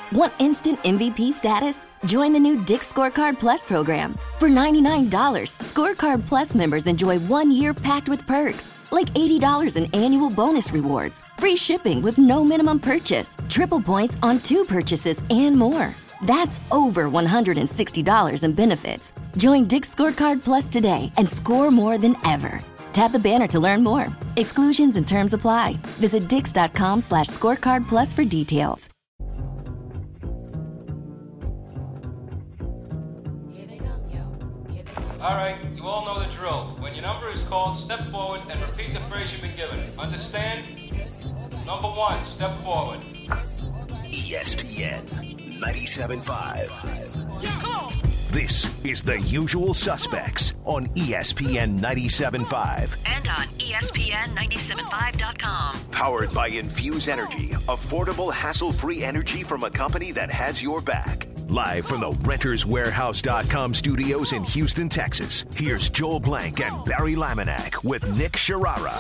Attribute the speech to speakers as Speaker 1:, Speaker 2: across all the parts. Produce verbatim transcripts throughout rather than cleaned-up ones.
Speaker 1: Want instant M V P status? Join the new Dick's Scorecard Plus program. For ninety-nine dollars, Scorecard Plus members enjoy one year packed with perks, like eighty dollars in annual bonus rewards, free shipping with no minimum purchase, triple points on two purchases, and more. That's over one hundred sixty dollars in benefits. Join Dick's Scorecard Plus today and score more than ever. Tap the banner to learn more. Exclusions and terms apply. Visit dix.com slash scorecard plus for details.
Speaker 2: All right, you all know the drill. When your number is called, step forward and repeat the phrase you've been given. Understand? Number one, step forward.
Speaker 3: E S P N ninety-seven point five. Come on. This is The Usual Suspects on E S P N ninety-seven point five.
Speaker 4: And on E S P N ninety-seven five dot com.
Speaker 3: Powered by Infuse Energy, affordable, hassle-free energy from a company that has your back. Live from the Renters Warehouse dot com studios in Houston, Texas, here's Joel Blank and Barry Laminack with Nick Sharara.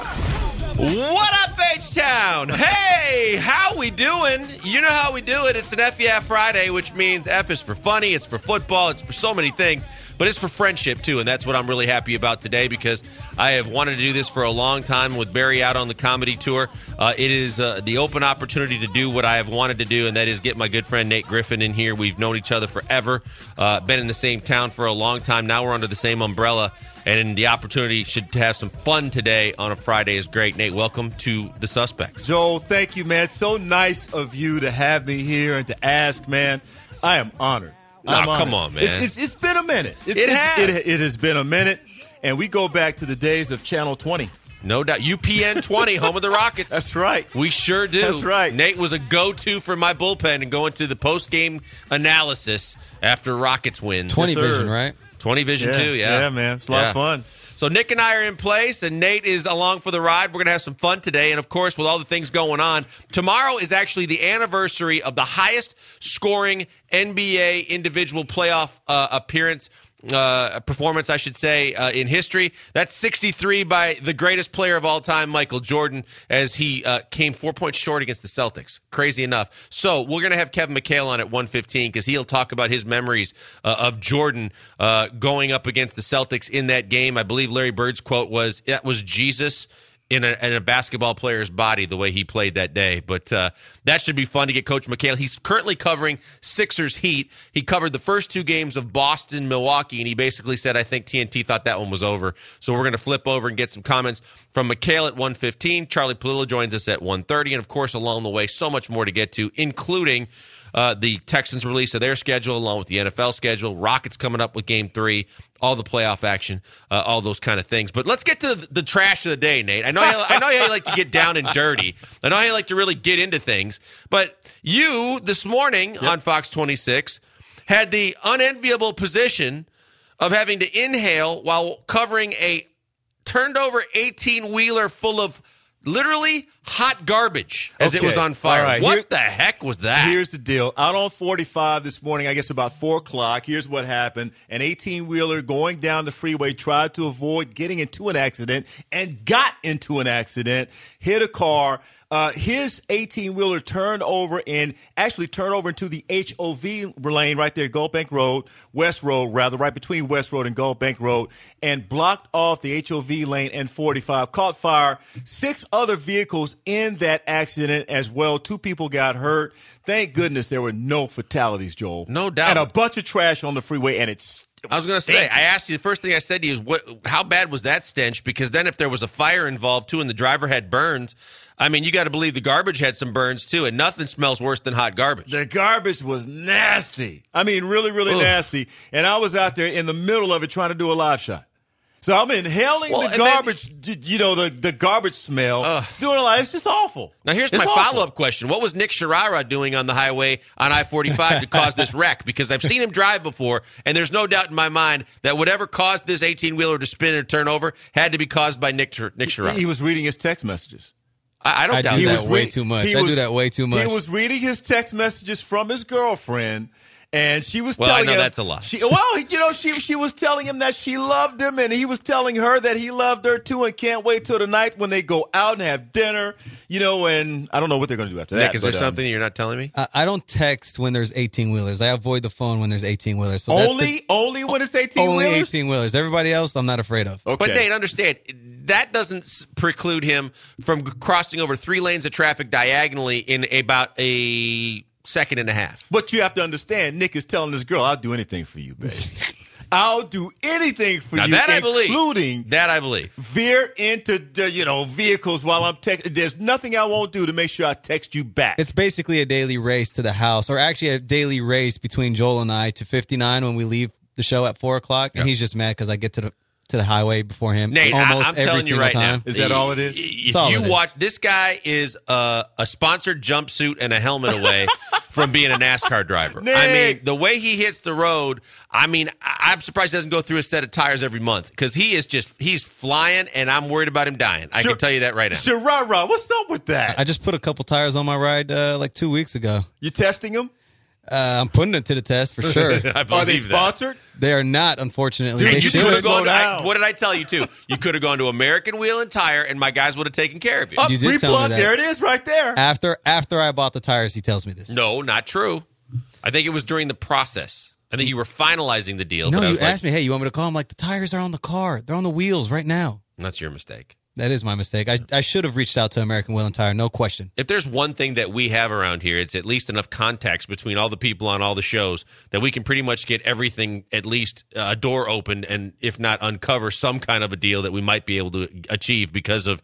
Speaker 5: What up, H-Town? Hey, how we doing? You know how we do it. It's an F Yeah Friday, which means F is for funny, it's for football, it's for so many things, but it's for friendship, too, and that's what I'm really happy about today because I have wanted to do this for a long time with Barry out on the comedy tour. Uh, it is uh, the open opportunity to do what I have wanted to do, and that is get my good friend Nate Griffin in here. We've known each other forever, uh, been in the same town for a long time. Now we're under the same umbrella, and the opportunity should to have some fun today on a Friday is great. Nate, welcome to The Suspects.
Speaker 6: Joel, thank you, man. So nice of you to have me here and to ask, man. I am honored.
Speaker 5: Nah, come on, man.
Speaker 6: It's, it's, it's been a minute. It's,
Speaker 5: it
Speaker 6: it's,
Speaker 5: has.
Speaker 6: It, it has been a minute, and we go back to the days of Channel twenty.
Speaker 5: No doubt. U P N twenty, home of the Rockets.
Speaker 6: That's right.
Speaker 5: We sure do.
Speaker 6: That's right.
Speaker 5: Nate was a go-to for my bullpen and going to the post-game analysis after Rockets wins.
Speaker 7: twenty
Speaker 6: Yes,
Speaker 7: vision, right?
Speaker 5: twenty vision,
Speaker 6: yeah,
Speaker 5: too, yeah.
Speaker 6: Yeah, man. It's a lot
Speaker 5: Yeah.
Speaker 6: of fun.
Speaker 5: So Nick and I are in place, and Nate is along for the ride. We're going to have some fun today. And, of course, with all the things going on, tomorrow is actually the anniversary of the highest-scoring N B A individual playoff uh, appearance uh, performance, I should say, uh, in history. That's sixty-three by the greatest player of all time, Michael Jordan, as he uh, came four points short against the Celtics. Crazy enough. So we're going to have Kevin McHale on at one fifteen because he'll talk about his memories uh, of Jordan uh, going up against the Celtics in that game. I believe Larry Bird's quote was, that was Jesus in a, in a basketball player's body the way he played that day. But uh, that should be fun to get Coach McHale. He's currently covering Sixers Heat. He covered the first two games of Boston, Milwaukee, and he basically said, I think T N T thought that one was over. So we're going to flip over and get some comments from McHale at one fifteen. Charlie Palillo joins us at one thirty. And, of course, along the way, so much more to get to, including uh, the Texans' release of their schedule along with the N F L schedule, Rockets coming up with Game three, all the playoff action, uh, all those kind of things. But let's get to the, the trash of the day, Nate. I know you, I know how you like to get down and dirty. I know how you like to really get into things. But you, this morning yep. on Fox twenty-six, had the unenviable position of having to inhale while covering a turned-over eighteen-wheeler full of literally hot garbage as
Speaker 6: okay.
Speaker 5: it was on fire.
Speaker 6: Right.
Speaker 5: What
Speaker 6: Here,
Speaker 5: the heck was that?
Speaker 6: Here's the deal. Out on forty-five this morning, I guess about four o'clock, here's what happened. An eighteen-wheeler going down the freeway tried to avoid getting into an accident and got into an accident, hit a car. Uh, his eighteen-wheeler turned over and actually turned over into the H O V lane right there, Gold Bank Road, West Road, rather, right between West Road and Gold Bank Road, and blocked off the H O V lane and forty-five, caught fire. Six other vehicles in that accident as well. Two people got hurt. Thank goodness there were no fatalities, Joel.
Speaker 5: No doubt.
Speaker 6: And a bunch of trash on the freeway, and it's
Speaker 5: I was going to say, I asked you, the first thing I said to you is, what? How bad was that stench? Because then if there was a fire involved, too, and the driver had burns, I mean, you got to believe the garbage had some burns, too, and nothing smells worse than hot garbage.
Speaker 6: The garbage was nasty. I mean, really, really
Speaker 5: Ugh. nasty.
Speaker 6: And I was out there in the middle of it trying to do a live shot. So I'm inhaling
Speaker 5: well,
Speaker 6: the garbage, then, you know, the, the garbage smell, uh, doing a lot. It's just awful.
Speaker 5: Now, here's
Speaker 6: it's
Speaker 5: my
Speaker 6: awful.
Speaker 5: follow-up question. What was Nick Sharara doing on the highway on I forty-five to cause this wreck? Because I've seen him drive before, and there's no doubt in my mind that whatever caused this eighteen-wheeler to spin or turn over had to be caused by Nick, Nick Sharara.
Speaker 6: He was reading his text messages.
Speaker 5: I, I don't
Speaker 7: I
Speaker 5: doubt
Speaker 7: do
Speaker 5: that.
Speaker 7: that way too much. I
Speaker 6: was,
Speaker 7: do that way too much.
Speaker 6: He was reading his text messages from his girlfriend, And she was
Speaker 5: Well, I
Speaker 6: telling
Speaker 5: know
Speaker 6: him
Speaker 5: that's a lie.
Speaker 6: She, well, you know, she she was telling him that she loved him, and he was telling her that he loved her too, and can't wait till the night when they go out and have dinner. You know, and I don't know what they're going to do after
Speaker 5: Nick,
Speaker 6: that.
Speaker 5: is there
Speaker 6: but, um,
Speaker 5: something you're not telling me?
Speaker 7: I, I don't text when there's eighteen-wheelers. I avoid the phone when there's eighteen-wheelers. So that's
Speaker 6: only
Speaker 7: the-
Speaker 6: only when it's eighteen
Speaker 7: only
Speaker 6: wheelers.
Speaker 7: eighteen-wheelers. Everybody else, I'm not afraid of.
Speaker 6: Okay.
Speaker 5: But Nate, understand, that doesn't s- preclude him from g- crossing over three lanes of traffic diagonally in about a second and a half.
Speaker 6: But you have to understand, Nick is telling this girl, "I'll do anything for you, baby. I'll do anything for
Speaker 5: Now
Speaker 6: you,
Speaker 5: that I believe.
Speaker 6: including
Speaker 5: That I believe.
Speaker 6: veer into the, you know vehicles while I'm texting. There's nothing I won't do to make sure I text you back."
Speaker 7: It's basically a daily race to the house, or actually a daily race between Joel and I to fifty-nine when we leave the show at four o'clock, and
Speaker 5: Yeah.
Speaker 7: he's just mad because I get to the to the highway before him.
Speaker 5: Nate, I,
Speaker 7: almost
Speaker 5: I'm
Speaker 7: every
Speaker 5: telling you
Speaker 7: single
Speaker 5: right
Speaker 7: time.
Speaker 5: now.
Speaker 6: Is that all it is?
Speaker 5: If
Speaker 7: all
Speaker 5: you
Speaker 7: it is.
Speaker 5: watch, this guy is a, a sponsored jumpsuit and a helmet away from being a NASCAR driver.
Speaker 6: Nick.
Speaker 5: I mean, the way he hits the road, I mean, I- I'm surprised he doesn't go through a set of tires every month because he is just, he's flying, and I'm worried about him dying. I
Speaker 6: Sure.
Speaker 5: can tell you that right now.
Speaker 6: Sharara, what's up with that?
Speaker 7: I just put a couple tires on my ride uh, like two weeks ago.
Speaker 6: You testing them?
Speaker 7: Uh, I'm putting it to the test for sure.
Speaker 5: I
Speaker 6: Are they
Speaker 5: believe that.
Speaker 6: sponsored?
Speaker 7: They are not, unfortunately.
Speaker 6: Dude,
Speaker 7: they
Speaker 6: you
Speaker 7: should.
Speaker 6: could've
Speaker 5: Could've gone
Speaker 6: Slow
Speaker 5: to- I-
Speaker 6: down.
Speaker 5: what did I tell you, too? You could have gone to American Wheel and Tire, and my guys would have taken care of you.
Speaker 6: Up,
Speaker 7: You did
Speaker 6: free
Speaker 7: tell me
Speaker 6: plug.
Speaker 7: that.
Speaker 6: There it is, right there.
Speaker 7: After after I bought the tires, he tells me this.
Speaker 5: No, not true. I think it was during the process. I think you were finalizing the deal.
Speaker 7: No,
Speaker 5: but I
Speaker 7: you
Speaker 5: was like,
Speaker 7: asked me, hey, you want me to call? I'm like, the tires are on the car. They're on the wheels right now.
Speaker 5: That's your mistake.
Speaker 7: That is my mistake. I, I should have reached out to American Wheel and Tire, no question.
Speaker 5: If there's one thing that we have around here, it's at least enough context between all the people on all the shows that we can pretty much get everything, at least uh, a door opened, and if not uncover some kind of a deal that we might be able to achieve because of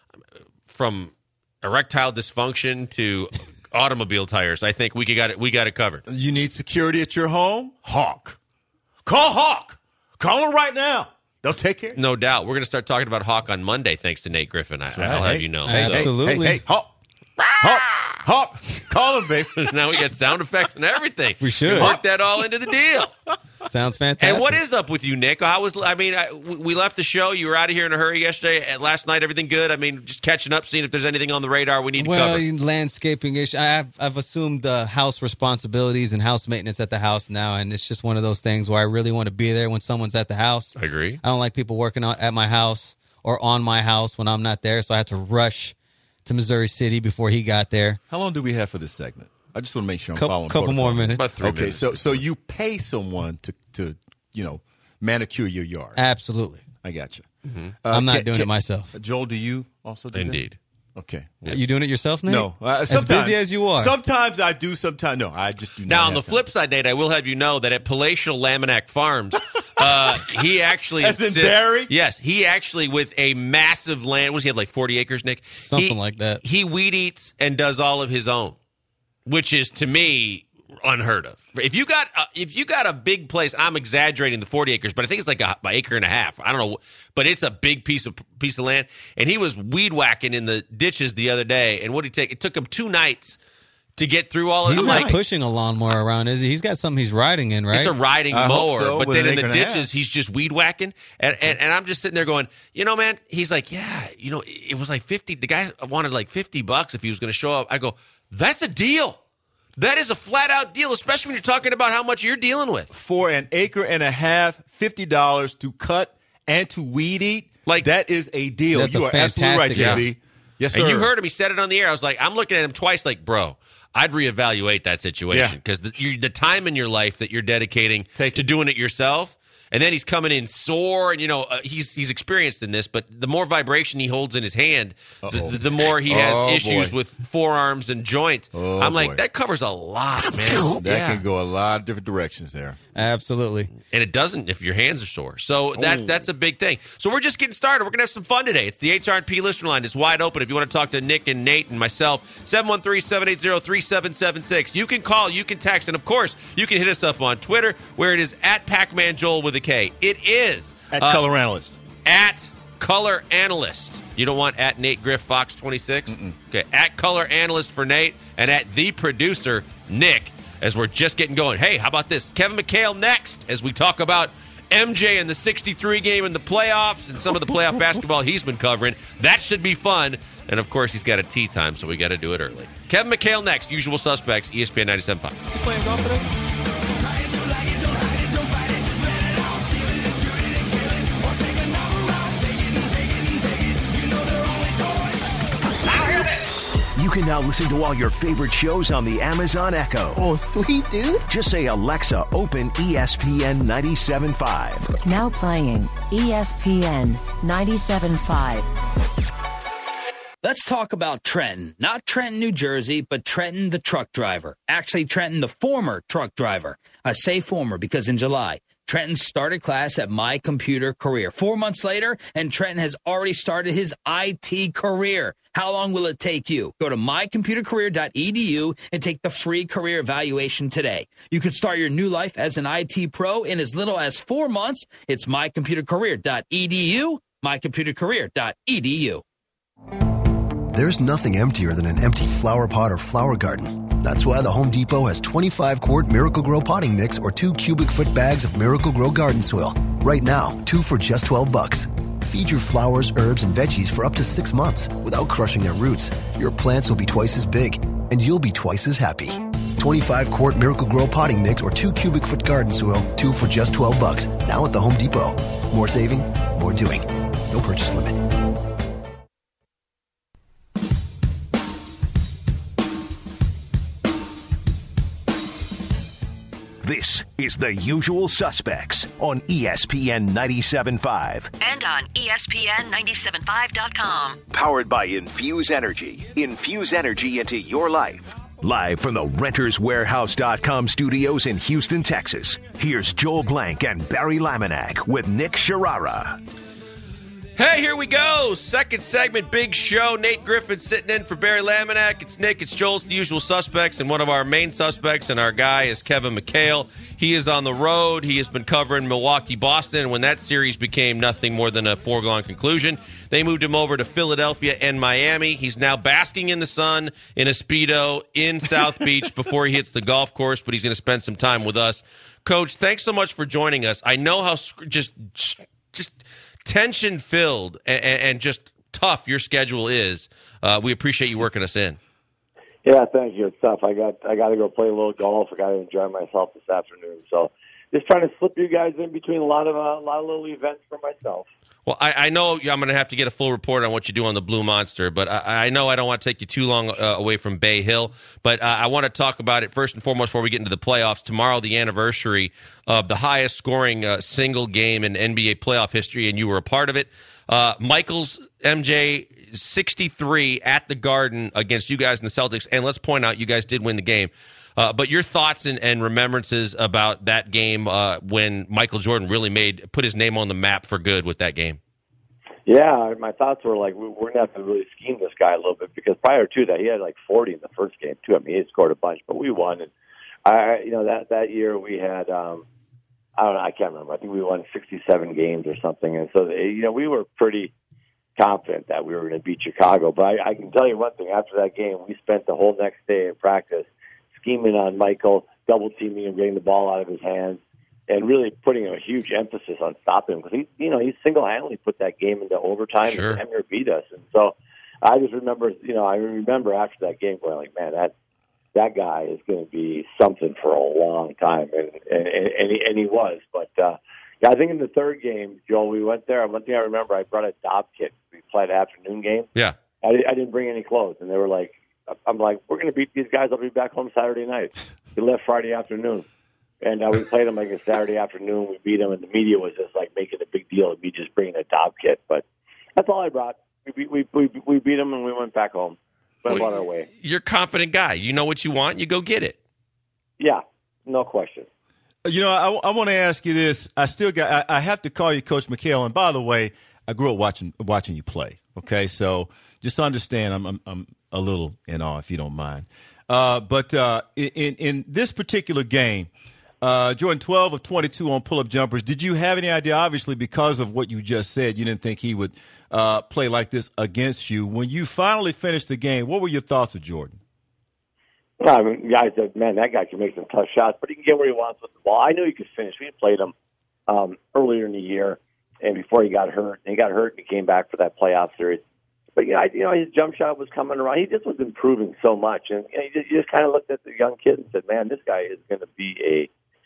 Speaker 5: from erectile dysfunction to automobile tires. I think we got it. We got it covered.
Speaker 6: You need security at your home? Hawk. Call Hawk. Call them right now. They'll take care.
Speaker 5: No doubt. We're going to start talking about Hawk on Monday, thanks to Nate Griffin. I,
Speaker 6: right.
Speaker 5: I'll have
Speaker 6: Hey,
Speaker 5: you know.
Speaker 7: hey,
Speaker 5: So-
Speaker 7: absolutely.
Speaker 6: Hey, hey, Hawk. Hawk. Hawk. Call him, baby.
Speaker 5: now we got sound effects and everything.
Speaker 7: We should.
Speaker 5: work that all into the deal.
Speaker 7: Sounds fantastic.
Speaker 5: And what is up with you, Nick? How was? I mean, I, we left the show. You were out of here in a hurry yesterday. Last night, everything good? I mean, just catching up, seeing if there's anything on the radar we need to
Speaker 7: Well,
Speaker 5: cover.
Speaker 7: landscaping issue. I've I've assumed uh, house responsibilities and house maintenance at the house now, and it's just one of those things where I really want to be there when someone's at the house.
Speaker 5: I agree.
Speaker 7: I don't like people working on, at my house or on my house when I'm not there, so I had to rush to Missouri City before he got there.
Speaker 6: How long do we have for this segment? I just want to make sure I'm
Speaker 7: Couple,
Speaker 6: following
Speaker 7: couple
Speaker 6: protocol.
Speaker 7: more minutes.
Speaker 5: About three
Speaker 6: Okay,
Speaker 5: minutes.
Speaker 6: so so you pay someone to to you know manicure your yard.
Speaker 7: Absolutely.
Speaker 6: I got you.
Speaker 5: Mm-hmm.
Speaker 7: I'm not doing it myself.
Speaker 6: Joel, do you also do that?
Speaker 5: Indeed.
Speaker 6: Okay.
Speaker 7: Are you doing it yourself, Nate?
Speaker 6: No, uh,
Speaker 7: as
Speaker 6: sometimes-
Speaker 7: busy as you are.
Speaker 6: Sometimes I do. Sometimes no. I just do.
Speaker 5: Now,
Speaker 6: not
Speaker 5: on the
Speaker 6: have time.
Speaker 5: flip side, Nate, I will have you know that at Palatial Laminac Farms, uh, he actually
Speaker 6: As in
Speaker 5: insists-
Speaker 6: Barry?
Speaker 5: Yes, he actually with a massive land. Was he have like forty acres, Nick?
Speaker 7: Something
Speaker 5: He-
Speaker 7: like that.
Speaker 5: He weed eats and does all of his own, which is to me unheard of. If you got a, if you got a big place, I'm exaggerating the forty acres, but I think it's like a, an acre and a half. I don't know, but it's a big piece of piece of land. And he was weed whacking in the ditches the other day. And what did he take? It took him two nights to get through all of
Speaker 7: He's
Speaker 5: it.
Speaker 7: not
Speaker 5: I'm like,
Speaker 7: pushing a lawnmower around, is he? He's got something he's riding in, right?
Speaker 5: It's a riding
Speaker 6: I hope
Speaker 5: mower,
Speaker 6: so,
Speaker 5: but
Speaker 6: with
Speaker 5: then
Speaker 6: an
Speaker 5: in the
Speaker 6: acre and a half.
Speaker 5: ditches, he's just weed whacking. And, and and I'm just sitting there going, you know, man, he's like, yeah, you know, it was like fifty. The guy wanted like fifty bucks if he was going to show up. I go, that's a deal. That is a flat out deal, especially when you're talking about how much you're dealing with.
Speaker 6: for an acre and a half, fifty dollars to cut and to weed eat.
Speaker 5: Like-
Speaker 6: that is a deal.
Speaker 7: That's
Speaker 6: you
Speaker 7: a
Speaker 6: are absolutely right,
Speaker 7: fantastic
Speaker 6: J B. Yes, sir.
Speaker 5: And you heard him. He said it on the air. I was like, I'm looking at him twice like, bro, I'd reevaluate that situation
Speaker 6: Yeah.
Speaker 5: because the, you- the time in your life that you're dedicating
Speaker 6: Take
Speaker 5: to
Speaker 6: it.
Speaker 5: doing it yourself. And then he's coming in sore, and you know uh, he's he's experienced in this. But the more vibration he holds in his hand, the, the, the more he has
Speaker 6: Oh,
Speaker 5: issues
Speaker 6: boy.
Speaker 5: with forearms and joints.
Speaker 6: Oh,
Speaker 5: I'm like,
Speaker 6: boy.
Speaker 5: that covers a lot, man.
Speaker 6: That
Speaker 5: Yeah.
Speaker 6: can go a lot of different directions there.
Speaker 7: Absolutely.
Speaker 5: And it doesn't if your hands are sore. So that's that's a big thing. So we're just getting started. We're going to have some fun today. It's the H R and P listener line. It's wide open if you want to talk to Nick and Nate and myself. seven one three, seven eight zero, three seven seven six. You can call, you can text, and of course, you can hit us up on Twitter where it is at Pac-Man Joel with a K. It is
Speaker 6: At
Speaker 5: uh,
Speaker 6: Color Analyst.
Speaker 5: at Color Analyst. You don't want at Nate Griff Fox twenty-six? Okay, at Color Analyst for Nate and at the producer Nick as we're just getting going. Hey, how about this? Kevin McHale next as we talk about M J and the sixty-three game in the playoffs and some of the playoff basketball he's been covering. That should be fun. And of course, he's got a tea time, so we got to do it early. Kevin McHale next. Usual suspects, E S P N ninety-seven point five.
Speaker 7: Is he playing golf today?
Speaker 3: can now listen to all your favorite shows on the Amazon Echo.
Speaker 8: Oh, sweet, dude.
Speaker 3: Just say, Alexa, open E S P N ninety-seven point five.
Speaker 9: Now playing E S P N ninety-seven point five.
Speaker 10: Let's talk about Trenton. Not Trenton, New Jersey, but Trenton, the truck driver. Actually, Trenton, the former truck driver. I say former because in July, Trenton started class at My Computer Career. Four months later, and Trenton has already started his I T career. How long will it take you? Go to my computer career dot e d u and take the free career evaluation today. You can start your new life as an I T pro in as little as four months. It's my computer career dot e d u, my computer career dot e d u.
Speaker 11: There's nothing emptier than an empty flower pot or flower garden. That's why the Home Depot has twenty-five quart Miracle Grow potting mix or two cubic foot bags of Miracle Grow garden soil. Right now, two for just twelve bucks. Feed your flowers, herbs, and veggies for up to six months without crushing their roots. Your plants will be twice as big, and you'll be twice as happy. twenty-five quart Miracle Grow potting mix or two cubic foot garden soil, two for just twelve bucks. Now at the Home Depot. More saving, more doing. No purchase limit.
Speaker 3: This is The Usual Suspects on E S P N ninety-seven point five.
Speaker 4: And on E S P N ninety-seven point five dot com.
Speaker 3: Powered by Infuse Energy. Infuse energy into your life. Live from the Renters Warehouse dot com studios in Houston, Texas. Here's Joel Blank and Barry Laminack with Nick Sharara.
Speaker 5: Hey, here we go. Second segment, big show. Nate Griffin sitting in for Barry Laminack. It's Nick, it's Joel, it's The Usual Suspects, and one of our main suspects and our guy is Kevin McHale. He is on the road. He has been covering Milwaukee, Boston, and when that series became nothing more than a foregone conclusion, they moved him over to Philadelphia and Miami. He's now basking in the sun in a Speedo in South Beach before he hits the golf course, but he's going to spend some time with us. Coach, thanks so much for joining us. I know how just just tension-filled and, and just tough your schedule is. Uh, we appreciate you working us in.
Speaker 12: Yeah, thank you. It's tough. I got I got to go play a little golf. I got to enjoy myself this afternoon. So just trying to slip you guys in between a lot of uh, a lot of little events for myself.
Speaker 5: Well, I, I know I'm going to have to get a full report on what you do on the Blue Monster, but I, I know I don't want to take you too long uh, away from Bay Hill. But uh, I want to talk about it first and foremost before we get into the playoffs. Tomorrow, the anniversary of the highest scoring uh, single game in N B A playoff history, and you were a part of it. Uh, Michael's M J sixty-three at the Garden against you guys in the Celtics, and let's point out you guys did win the game. Uh, but your thoughts and, and remembrances about that game uh, when Michael Jordan really made put his name on the map for good with that game.
Speaker 12: Yeah, my thoughts were like, we're going to have to really scheme this guy a little bit because prior to that, he had like forty in the first game, too. I mean, he had scored a bunch, but we won. And, I, you know, that, that year we had, um, I don't know, I can't remember. I think we won sixty-seven games or something. And so, you know, we were pretty confident that we were going to beat Chicago. But I, I can tell you one thing. After that game, we spent the whole next day in practice scheming on Michael, double-teaming him, getting the ball out of his hands, and really putting a huge emphasis on stopping him because he, you know, he single-handedly put that game into overtime
Speaker 5: sure.
Speaker 12: and damn near beat us. And so I just remember, you know, I remember after that game going like, man, that that guy is going to be something for a long time, and and, and, he, and he was. But uh, yeah, I think in the third game, Joel, we went there. One thing I remember, I brought a Dob kit. We played afternoon game.
Speaker 5: Yeah,
Speaker 12: I, I didn't bring any clothes, and they were like, I'm like, we're going to beat these guys. I'll be back home Saturday night. We left Friday afternoon. And uh, we played them like a Saturday afternoon. We beat them, and the media was just like making a big deal of me just bringing a Dob kit. But that's all I brought. We we we, we beat them, and we went back home. Went well, on our way.
Speaker 5: You're a confident guy. You know what you want. You go get it.
Speaker 12: Yeah, no question.
Speaker 6: You know, I, I want to ask you this. I still got. I, I have to call you Coach McHale. And by the way, I grew up watching watching you play. Okay, so just understand, I'm I'm, I'm a little in awe, if you don't mind. Uh, but uh, in in this particular game, uh, Jordan, twelve of twenty-two on pull-up jumpers. Did you have any idea? Obviously, because of what you just said, you didn't think he would uh, play like this against you. When you finally finished the game, what were your thoughts of Jordan?
Speaker 12: Well, I mean, guys said, man, that guy can make some tough shots, but he can get where he wants with the ball. I knew he could finish. We had played him um, earlier in the year, and before he got hurt, and he got hurt and he came back for that playoff series. But yeah, you know, his jump shot was coming around. He just was improving so much, and you know, you just, you just kind of looked at the young kid and said, "Man, this guy is going to be a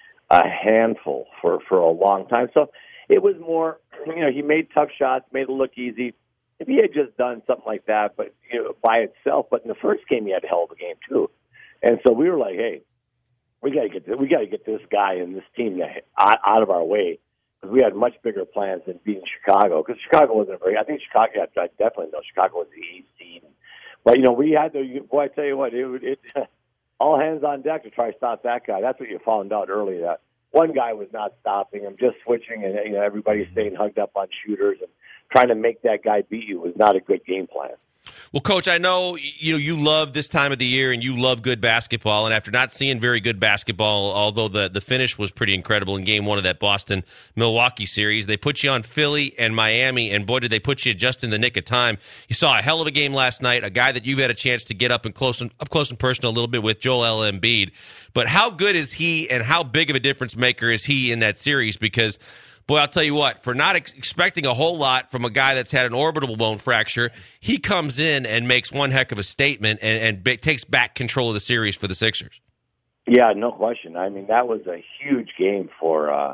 Speaker 12: a handful for for a long time." So it was more, you know, he made tough shots, made it look easy. if he had just done something like that, but you know, by itself, but in the first game he had a hell of a game too, and so we were like, hey, we got to get this, we got to get this guy and this team out, out of our way because we had much bigger plans than beating Chicago because Chicago wasn't very. I think Chicago, yeah, I definitely know Chicago was the eighth seed, but you know we had to. Boy, I tell you what, it, it all hands on deck to try to stop that guy. That's what you found out early. That one guy was not stopping him, just switching, and you know everybody staying hugged up on shooters and trying to make that guy beat you was not a good game plan.
Speaker 5: Well, Coach, I know you know you love this time of the year and you love good basketball. And after not seeing very good basketball, although the, the finish was pretty incredible in Game One of that Boston-Milwaukee series, they put you on Philly and Miami, and boy, did they put you just in the nick of time. You saw a hell of a game last night, a guy that you've had a chance to get up and close and up close and personal a little bit with, Joel Embiid. But how good is he, and how big of a difference maker is he in that series? Because boy, I'll tell you what, for not ex- expecting a whole lot from a guy that's had an orbital bone fracture, he comes in and makes one heck of a statement and, and b- takes back control of the series for the Sixers.
Speaker 12: Yeah, no question. I mean, that was a huge game for uh,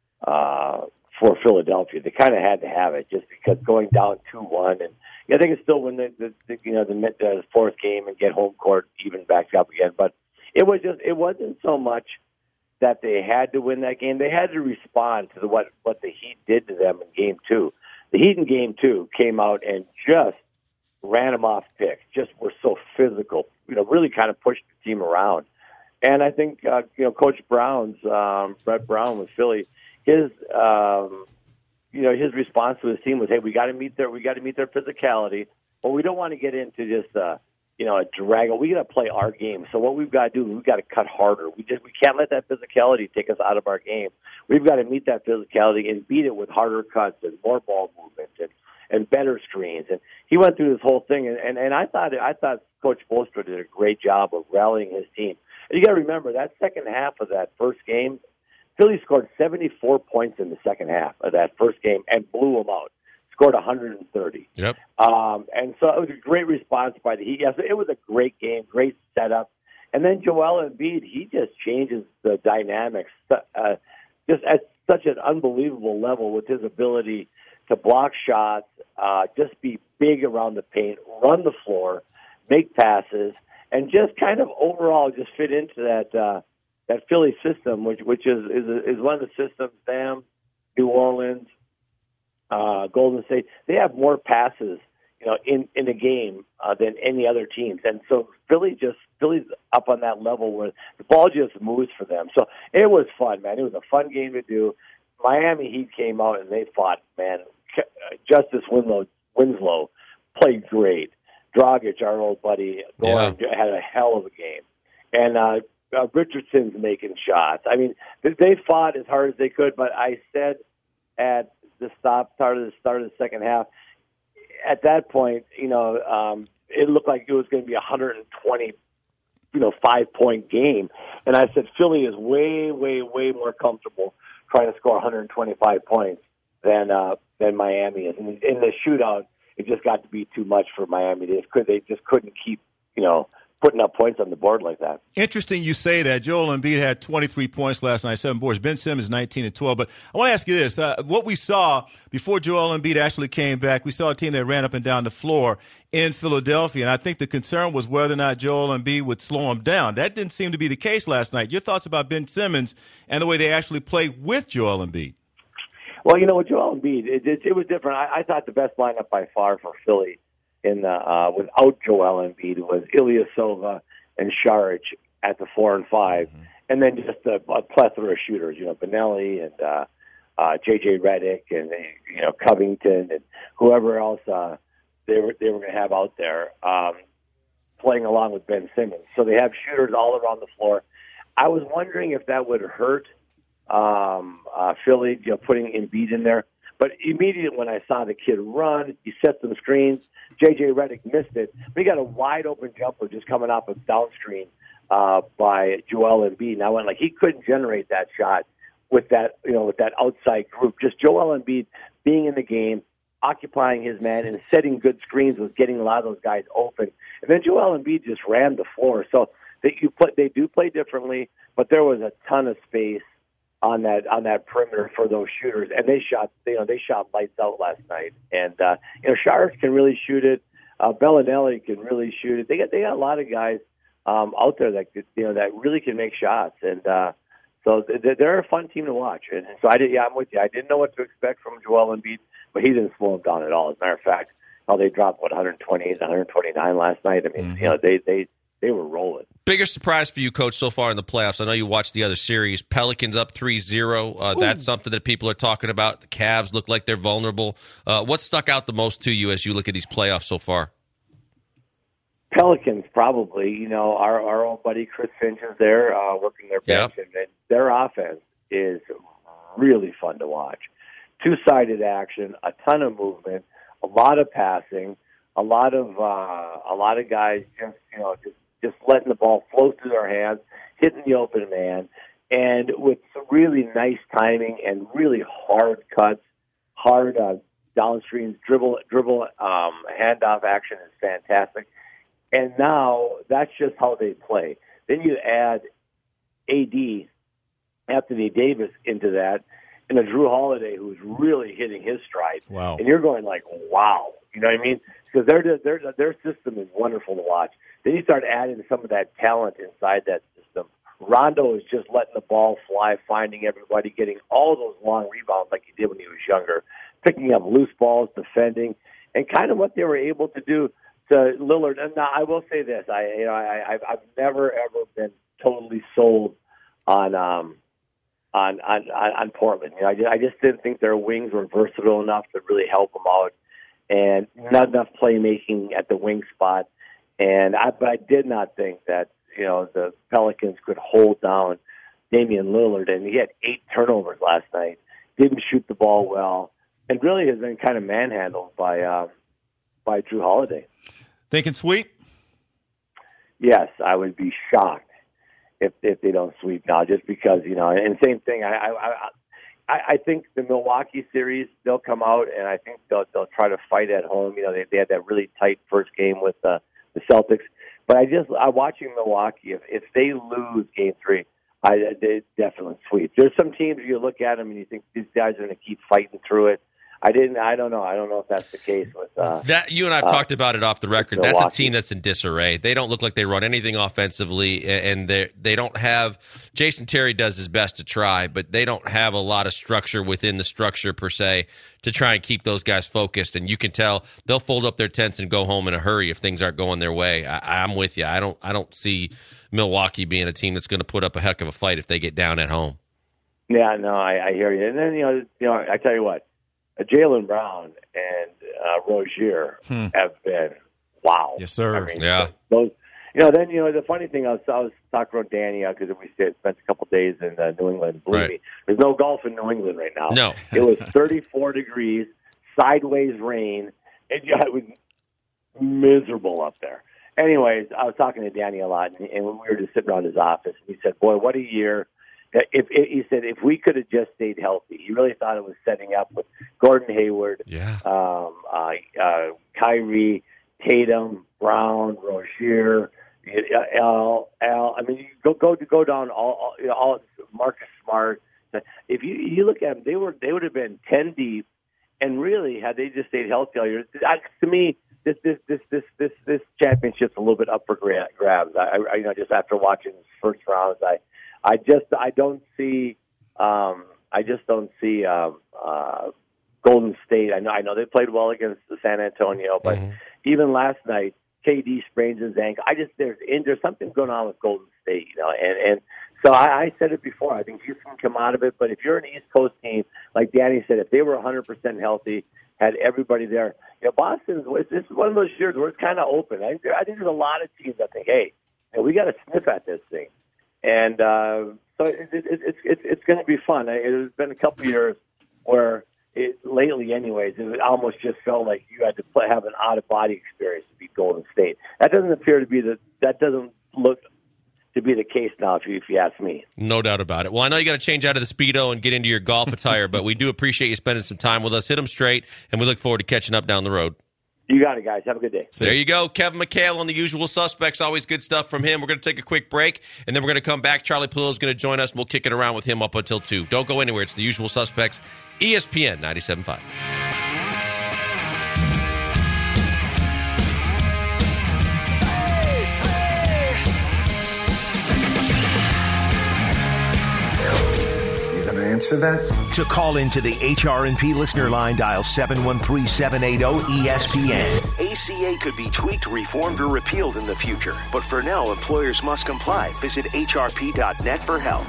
Speaker 12: uh, for Philadelphia. They kind of had to have it just because going down two one, and yeah, they can still win the, the, the you know the, the fourth game and get home court even back up again. But it was just it wasn't so much that they had to win that game. They had to respond to the, what, what the Heat did to them in Game Two. The Heat in Game Two came out and just ran them off picks, just were so physical, you know, really kind of pushed the team around. And I think, uh, you know, Coach Brown's, um, Brett Brown with Philly, his, um, you know, his response to his team was, hey, we got to meet their, we got to meet their physicality, but we don't want to get into just, uh, you know, a drag. We got to play our game. So what we've got to do, we've got to cut harder. We just we can't let that physicality take us out of our game. We've got to meet that physicality and beat it with harder cuts and more ball movement and, and better screens. And he went through this whole thing, and, and, and I thought I thought Coach Spoelstra did a great job of rallying his team. And you got to remember that second half of that first game, Philly scored seventy-four points in the second half of that first game and blew them out. Scored one hundred thirty.
Speaker 5: Yep.
Speaker 12: Um, and so it was a great response by the Heat. Yes, it was a great game, great setup. And then Joel Embiid, he just changes the dynamics uh, just at such an unbelievable level with his ability to block shots, uh, just be big around the paint, run the floor, make passes, and just kind of overall just fit into that uh, that Philly system, which which is is, is one of the systems. Them, New Orleans, Uh, Golden State, they have more passes, you know, in, in a game uh, than any other teams. And so Philly just, Philly's up on that level where the ball just moves for them. So it was fun, man. It was a fun game to do. Miami Heat came out and they fought, man. Justice Winslow, Winslow played great. Dragic, our old buddy, Goran, yeah. had a hell of a game. And uh, uh, Richardson's making shots. I mean, they fought as hard as they could, but I said at the stop start of the start of the second half. At that point, you know, um, it looked like it was going to be a one hundred twenty, you know, five point game. And I said Philly is way, way, way more comfortable trying to score one hundred twenty-five points than uh, than Miami is. And in the shootout, it just got to be too much for Miami. They just, could, they just couldn't keep, you know, putting up points on the board like that.
Speaker 6: Interesting you say that. Joel Embiid had twenty-three points last night, seven boards. Ben Simmons, nineteen and twelve. But I want to ask you this. Uh, what we saw before Joel Embiid actually came back, we saw a team that ran up and down the floor in Philadelphia, and I think the concern was whether or not Joel Embiid would slow him down. That didn't seem to be the case last night. Your thoughts about Ben Simmons and the way they actually played with Joel Embiid?
Speaker 12: Well, you know, with Joel Embiid, it, it, it was different. I, I thought the best lineup by far for Philly in the, uh, without Joel Embiid was Ilyasova and Šarić at the four and five, mm-hmm. and then just a, a plethora of shooters. You know, Benelli and uh, uh, J J Redick and you know Covington and whoever else uh, they were they were going to have out there um, playing along with Ben Simmons. So they have shooters all around the floor. I was wondering if that would hurt um, uh, Philly, you know, putting Embiid in there. But immediately when I saw the kid run, he set some screens. J J Redick missed it, but he got a wide open jumper just coming off a down screen uh, by Joel Embiid. And I went like he couldn't generate that shot with that, you know, with that outside group. Just Joel Embiid being in the game, occupying his man, and setting good screens was getting a lot of those guys open. And then Joel Embiid just ran the floor. So they you play, they do play differently, but there was a ton of space on that on that perimeter for those shooters, and they shot you know they shot lights out last night. And uh, you know Sharks can really shoot it. Uh, Bellinelli can really shoot it. They got they got a lot of guys um, out there that could, you know that really can make shots, and uh, so they're a fun team to watch. And so I did, yeah, I'm with you. I didn't know what to expect from Joel Embiid, but he didn't slow him down at all. As a matter of fact, oh, they dropped what one twenty-eight, one twenty-nine last night. I mean, mm-hmm. you know they they they were rolling.
Speaker 5: Biggest surprise for you, Coach, so far in the playoffs? I know you watched the other series. Pelicans up three zero. Uh, that's something that people are talking about. The Cavs look like they're vulnerable. Uh, what stuck out the most to you as you look at these playoffs so far?
Speaker 12: Pelicans, probably. You know, our, our old buddy Chris Finch is there uh, working their bench, yep. and their offense is really fun to watch. Two-sided action, a ton of movement, a lot of passing, a lot of uh, a lot of guys just you know just. just letting the ball flow through their hands, hitting the open man, and with some really nice timing and really hard cuts, hard uh, downstreams, dribble, dribble, um, handoff action is fantastic. And now that's just how they play. Then you add A D, Anthony Davis, into that, and a Drew Holiday who's really hitting his stride.
Speaker 6: Wow.
Speaker 12: And you're going like, wow. You know what I mean? Because their, their, their system is wonderful to watch. Then you start adding some of that talent inside that system. Rondo is just letting the ball fly, finding everybody, getting all those long rebounds like he did when he was younger, picking up loose balls, defending, and kind of what they were able to do to Lillard. And now I will say this: I, you know, I, I've, I've never ever been totally sold on um, on, on on Portland. You know, I just, I just didn't think their wings were versatile enough to really help them out, and not enough playmaking at the wing spot. And I, but I did not think that, you know, the Pelicans could hold down Damian Lillard. And he had eight turnovers last night, didn't shoot the ball well, and really has been kind of manhandled by uh, by Drew Holiday.
Speaker 6: Thinking sweep?
Speaker 12: Yes, I would be shocked if if they don't sweep now, just because, you know, and same thing. I I I, I think the Milwaukee series, they'll come out, and I think they'll they'll try to fight at home. You know, they, they had that really tight first game with the. Uh, the Celtics, but I just I'm watching Milwaukee. If if they lose Game Three, I they definitely sweep. There's some teams you look at them and you think these guys are going to keep fighting through it. I didn't. I don't know. I don't know if that's the case with uh,
Speaker 5: that. You and I've
Speaker 12: uh,
Speaker 5: talked about it off the record. That's a team that's in disarray. They don't look like they run anything offensively, and they they don't have. Jason Terry does his best to try, but they don't have a lot of structure within the structure per se to try and keep those guys focused. And you can tell they'll fold up their tents and go home in a hurry if things aren't going their way. I, I'm with you. I don't. I don't see Milwaukee being a team that's going to put up a heck of a fight if they get down at home.
Speaker 12: Yeah, no, I, I hear you. And then you know, you know, I tell you what. Jaylen Brown and uh, Rozier
Speaker 6: hmm.
Speaker 12: have been wow.
Speaker 6: Yes, sir.
Speaker 12: I mean,
Speaker 5: yeah.
Speaker 12: Those, you know, then you know the funny thing I was, I was talking about Danny because we spent a couple of days in uh, New England. Believe
Speaker 5: right.
Speaker 12: me, there's no golf in New England right now.
Speaker 5: No,
Speaker 12: it was thirty-four degrees, sideways rain, and yeah, it was miserable up there. Anyways, I was talking to Danny a lot, and, and we were just sitting around his office, and he said, "Boy, what a year." If, if he said if we could have just stayed healthy, he really thought it was setting up with Gordon Hayward,
Speaker 5: yeah,
Speaker 12: um, uh, uh, Kyrie, Tatum, Brown, Rozier, Al, Al. I mean, you go go go down all, all, you know, all Marcus Smart. If you you look at them, they were they would have been ten deep, and really had they just stayed healthy all year. To me, this this this this this this championship's a little bit up for grabs. I, I you know just after watching the first rounds, I. I just I don't see um, I just don't see um, uh, Golden State. I know I know they played well against San Antonio, but mm-hmm. even last night, K D sprains his ankle. I just there's there's something going on with Golden State, you know, and and so I, I said it before. I think Houston can come out of it, but if you're an East Coast team, like Danny said, if they were one hundred percent healthy, had everybody there, you know, Boston's this is one of those years where it's kind of open. I, I think there's a lot of teams that think, hey, you know, we got to sniff at this thing. And uh, so it, it, it, it's it's going to be fun. It's been a couple of years where, it, lately anyways, it almost just felt like you had to play, have an out-of-body experience to beat Golden State. That doesn't appear to be the that doesn't look to be the case now, if you, if you ask me.
Speaker 5: No doubt about it. Well, I know you got to change out of the Speedo and get into your golf attire, but we do appreciate you spending some time with us. Hit them straight, and we look forward to catching up down the road.
Speaker 12: You got it, guys. Have a good day.
Speaker 5: There you go. Kevin McHale on The Usual Suspects. Always good stuff from him. We're going to take a quick break, and then we're going to come back. Charlie Pallillo is going to join us, and we'll kick it around with him up until two. Don't go anywhere. It's The Usual Suspects, E S P N ninety-seven point five.
Speaker 8: Answer that?
Speaker 3: To call into the H R and P listener line, dial seven one three, seven eight zero, E S P N. A C A could be tweaked, reformed, or repealed in the future. But for now, employers must comply. Visit H R P dot net for help.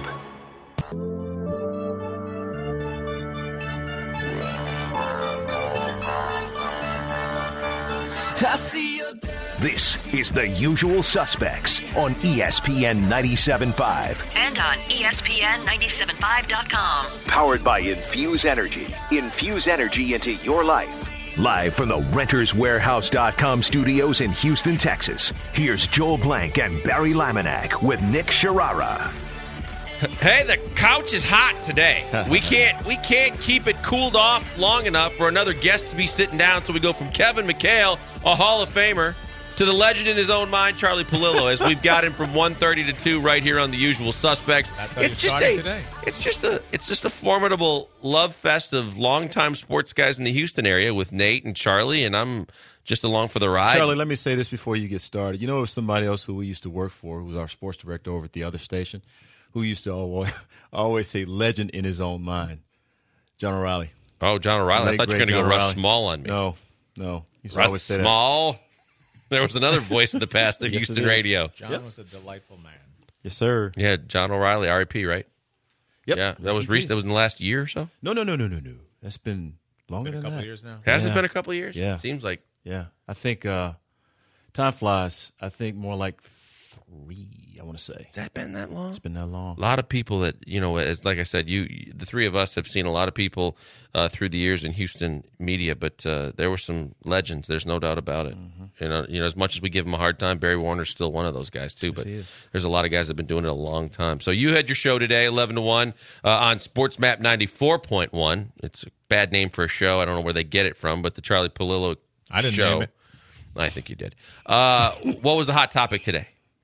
Speaker 13: I see you.
Speaker 3: This is The Usual Suspects on E S P N ninety-seven point five.
Speaker 4: And on E S P N ninety-seven point five dot com.
Speaker 3: Powered by Infuse Energy. Infuse energy into your life. Live from the Renters Warehouse dot com studios in Houston, Texas. Here's Joel Blank and Barry Laminack with Nick Sharara.
Speaker 5: Hey, the couch is hot today. We can't we can't keep it cooled off long enough for another guest to be sitting down. So we go from Kevin McHale, a Hall of Famer, to the legend in his own mind, Charlie Pallillo, as we've got him from one thirty to two right here on The Usual Suspects.
Speaker 14: That's how
Speaker 5: it's
Speaker 14: you
Speaker 5: just
Speaker 14: started
Speaker 5: a
Speaker 14: today.
Speaker 5: it's just a it's just a formidable love fest of longtime sports guys in the Houston area with Nate and Charlie, and I'm just along for the ride.
Speaker 6: Charlie, let me say this before you get started. You know, somebody else who we used to work for, who was our sports director over at the other station, who used to always, always say legend in his own mind, John O'Reilly.
Speaker 5: Oh, John O'Reilly. I thought you were going to go Russ
Speaker 6: O'Reilly.
Speaker 5: Small on me.
Speaker 6: No, no. He used to
Speaker 5: Russ
Speaker 6: always say that.
Speaker 5: Small. There was another voice in the past of
Speaker 6: Yes,
Speaker 5: Houston
Speaker 6: it is.
Speaker 5: radio.
Speaker 14: John
Speaker 6: Yep.
Speaker 14: was a delightful man.
Speaker 6: Yes, sir.
Speaker 5: Yeah, John O'Reilly, R I P, right?
Speaker 6: Yep.
Speaker 5: Yeah, that was recent. That was in the last year or so.
Speaker 6: No, no, no, no, no, no. That's been longer
Speaker 14: Been a
Speaker 6: than
Speaker 14: couple
Speaker 6: that.
Speaker 14: years now.
Speaker 5: Has
Speaker 6: Yeah.
Speaker 5: it been a couple of years?
Speaker 6: Yeah.
Speaker 5: Seems like.
Speaker 6: Yeah, I think uh, time flies. I think more like three. I want to say.
Speaker 5: Has that been that long?
Speaker 6: It's been that long.
Speaker 5: A lot of people that, you know, as like I said, you, the three of us have seen a lot of people uh, through the years in Houston media, but uh, there were some legends. There's no doubt about it.
Speaker 6: Mm-hmm.
Speaker 5: You know, you know, as much as we give him a hard time, Barry Warner's still one of those guys too.
Speaker 6: Yes,
Speaker 5: But
Speaker 6: he is.
Speaker 5: there's a lot of guys that have been doing it a long time. So you had your show today, eleven to one, uh, on SportsMap ninety-four point one. It's a bad name for a show. I don't know where they get it from, but the Charlie Pallillo
Speaker 14: I didn't
Speaker 5: show.
Speaker 14: name it.
Speaker 5: I think you did. Uh, what was the hot topic today?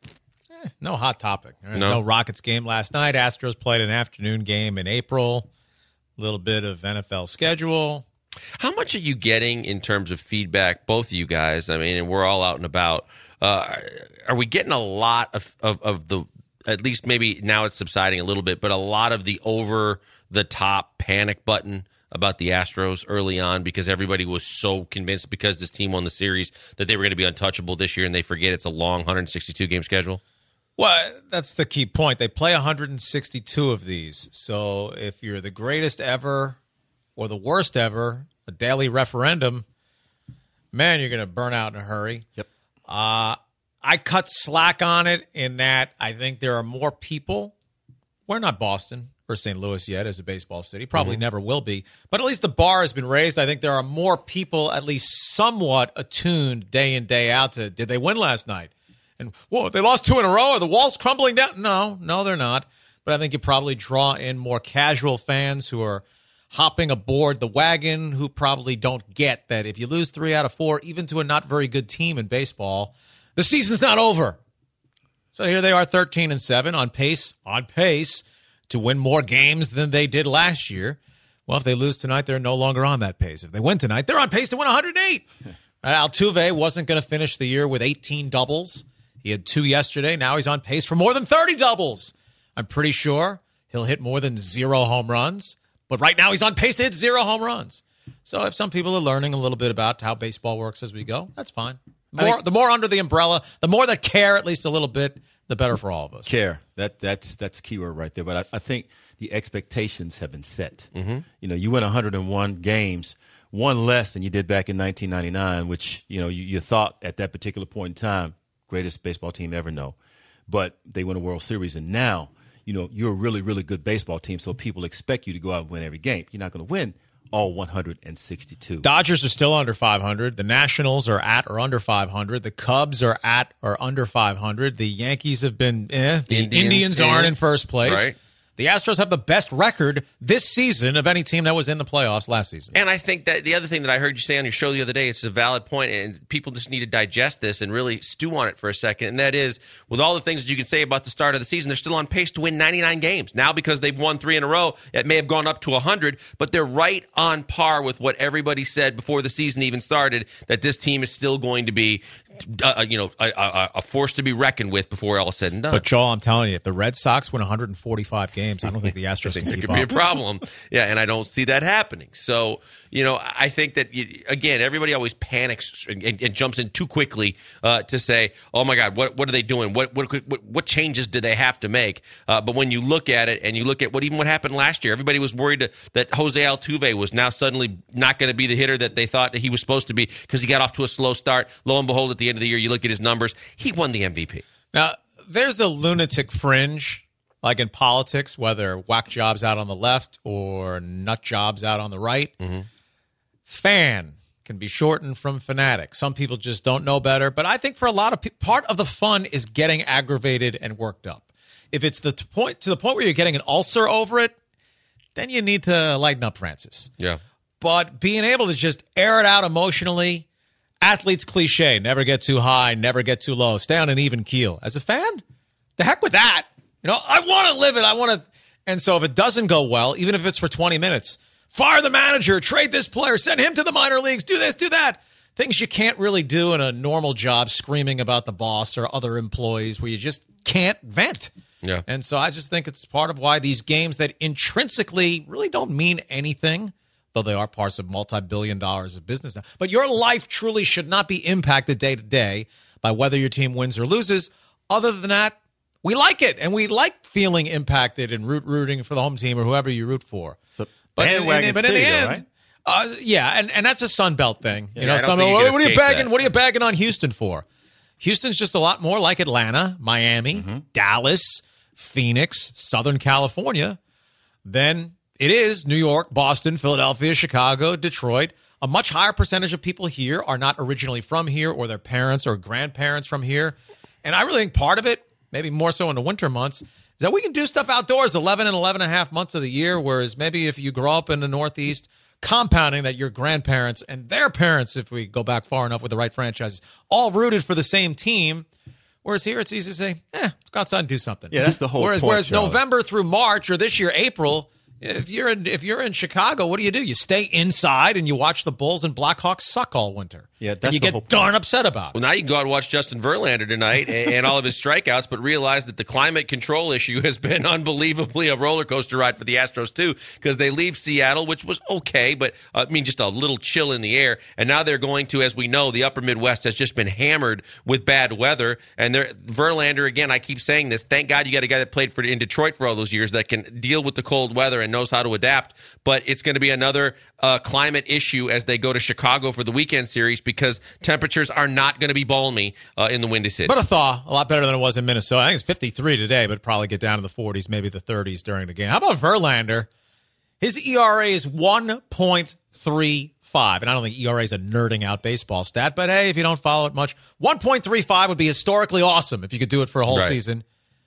Speaker 14: No hot topic. There's
Speaker 5: No?
Speaker 14: no Rockets game last night. Astros played an afternoon game in April. A little bit of N F L schedule.
Speaker 5: How much are you getting in terms of feedback, both of you guys? I mean, and we're all out and about. Uh, are we getting a lot of, of, of the, at least maybe now it's subsiding a little bit, but a lot of the over-the-top panic button about the Astros early on because everybody was so convinced because this team won the series that they were going to be untouchable this year, and they forget it's a long one hundred sixty-two game schedule?
Speaker 14: Well, that's the key point. They play one hundred sixty-two of these. So if you're the greatest ever or the worst ever, a daily referendum, man, you're going to burn out in a hurry.
Speaker 6: Yep.
Speaker 14: Uh, I cut slack on it in that I think there are more people. We're not Boston or Saint Louis yet as a baseball city. Probably
Speaker 6: Mm-hmm.
Speaker 14: never will be. But at least the bar has been raised. I think there are more people at least somewhat attuned day in, day out to, did they win last night? And, whoa, they lost two in a row. Are the walls crumbling down? No, no, they're not. But I think you probably draw in more casual fans who are hopping aboard the wagon, who probably don't get that if you lose three out of four, even to a not very good team in baseball, the season's not over. So here they are, thirteen and seven, on pace, on pace to win more games than they did last year. Well, if they lose tonight, they're no longer on that pace. If they win tonight, they're on pace to win one hundred eight. Altuve wasn't going to finish the year with eighteen doubles. He had two yesterday. Now he's on pace for more than thirty doubles. I'm pretty sure he'll hit more than zero home runs. But right now he's on pace to hit zero home runs. So if some people are learning a little bit about how baseball works as we go, that's fine. More,
Speaker 6: think-
Speaker 14: the more under the umbrella, the more that care at least a little bit, the better for all of us.
Speaker 6: Care. That that's that's a key word right there. But I, I think the expectations have been set.
Speaker 5: Mm-hmm.
Speaker 6: You know, you win one hundred one games, one less than you did back in nineteen ninety-nine, which you know you, you thought at that particular point in time, greatest baseball team ever. No, but they win a World Series, and now you know you're a really really good baseball team. So people expect you to go out and win every game. You're not going to win all one hundred sixty-two.
Speaker 14: Dodgers are still under five hundred. The Nationals are at or under five hundred. The Cubs are at or under five hundred. The Yankees have been, eh. The
Speaker 5: Indians,
Speaker 14: Indians
Speaker 5: eh.
Speaker 14: aren't in first place.
Speaker 5: Right.
Speaker 14: The Astros have the best record this season of any team that was in the playoffs last season.
Speaker 5: And I think that the other thing that I heard you say on your show the other day, it's a valid point, and people just need to digest this and really stew on it for a second, and that is, with all the things that you can say about the start of the season, they're still on pace to win ninety-nine games. Now, because they've won three in a row, it may have gone up to one hundred, but they're right on par with what everybody said before the season even started, that this team is still going to be Uh, you know, a, a, a force to be reckoned with before all is said and done.
Speaker 14: But, Joel, I'm telling you, if the Red Sox win one hundred forty-five games, I don't think the Astros
Speaker 5: think
Speaker 14: can
Speaker 5: it
Speaker 14: keep
Speaker 5: could
Speaker 14: up.
Speaker 5: be a problem. Yeah, and I don't see that happening. So, you know, I think that, you, again, everybody always panics and, and, and jumps in too quickly uh, to say, oh, my God, what what are they doing? What what what, what changes do they have to make? Uh, but when you look at it and you look at what even what happened last year, everybody was worried to, that Jose Altuve was now suddenly not going to be the hitter that they thought that he was supposed to be because he got off to a slow start. Lo and behold, at the end of the year, you look at his numbers, he won the M V P.
Speaker 14: Now, there's a lunatic fringe, like in politics, whether whack jobs out on the left or nut jobs out on the right.
Speaker 5: Mm-hmm.
Speaker 14: Fan can be shortened from fanatic. Some people just don't know better, but I think for a lot of people, part of the fun is getting aggravated and worked up. If it's the t- point to the point where you're getting an ulcer over it, then you need to lighten up, Francis.
Speaker 5: Yeah.
Speaker 14: But being able to just air it out emotionally, athlete's cliche, never get too high, never get too low, stay on an even keel. As a fan, the heck with that. You know, I want to live it. I want to. And so if it doesn't go well, even if it's for twenty minutes, fire the manager, trade this player, send him to the minor leagues, do this, do that. Things you can't really do in a normal job, screaming about the boss or other employees where you just can't vent.
Speaker 5: Yeah.
Speaker 14: And so I just think it's part of why these games that intrinsically really don't mean anything, though they are parts of multi-billion dollars of business now. But your life truly should not be impacted day to day by whether your team wins or loses. Other than that, we like it, and we like feeling impacted and root rooting for the home team or whoever you root for.
Speaker 6: So
Speaker 14: but in,
Speaker 6: bandwagon
Speaker 14: in, but in
Speaker 6: city,
Speaker 14: the
Speaker 6: though,
Speaker 14: end,
Speaker 6: right?
Speaker 14: uh, yeah, and, and that's a Sun Belt thing.
Speaker 5: Yeah,
Speaker 14: you know,
Speaker 5: I don't
Speaker 14: some
Speaker 5: think you
Speaker 14: what,
Speaker 5: can
Speaker 14: what are you
Speaker 5: escape
Speaker 14: bagging?
Speaker 5: that.
Speaker 14: What are you bagging on Houston for? Houston's just a lot more like Atlanta, Miami,
Speaker 6: Mm-hmm.
Speaker 14: Dallas, Phoenix, Southern California than it is New York, Boston, Philadelphia, Chicago, Detroit. A much higher percentage of people here are not originally from here or their parents or grandparents from here. And I really think part of it, maybe more so in the winter months, is that we can do stuff outdoors eleven and eleven and a half months of the year, whereas maybe if you grow up in the Northeast, compounding that your grandparents and their parents, if we go back far enough with the right franchises, all rooted for the same team. Whereas here it's easy to say, eh, let's go outside and do something.
Speaker 6: Yeah, that's the whole
Speaker 14: whereas,
Speaker 6: point,
Speaker 14: Whereas
Speaker 6: Charlie.
Speaker 14: November through March or this year, April, if you're in if you're in Chicago, what do you do? You stay inside and you watch the Bulls and Blackhawks suck all winter.
Speaker 6: Yeah, that's
Speaker 14: and you
Speaker 6: the
Speaker 14: get
Speaker 6: whole point.
Speaker 14: darn upset about it.
Speaker 5: Well, now you can go out and watch Justin Verlander tonight and, and all of his strikeouts, but realize that the climate control issue has been unbelievably a roller coaster ride for the Astros, too, because they leave Seattle, which was okay, but uh, I mean, just a little chill in the air. And now they're going to, as we know, the upper Midwest has just been hammered with bad weather. And they're, Verlander, again, I keep saying this, thank God you got a guy that played for in Detroit for all those years that can deal with the cold weather and knows how to adapt. But it's going to be another uh, climate issue as they go to Chicago for the weekend series because temperatures are not going to be balmy uh, in the Windy City.
Speaker 14: But a thaw, a lot better than it was in Minnesota. I think it's fifty-three today, but probably get down to the forties, maybe the thirties during the game. How about Verlander? His E R A is one point three five, and I don't think E R A is a nerding out baseball stat, but hey, if you don't follow it much, one point three five would be historically awesome if you could do it for a whole
Speaker 5: Right.
Speaker 14: season.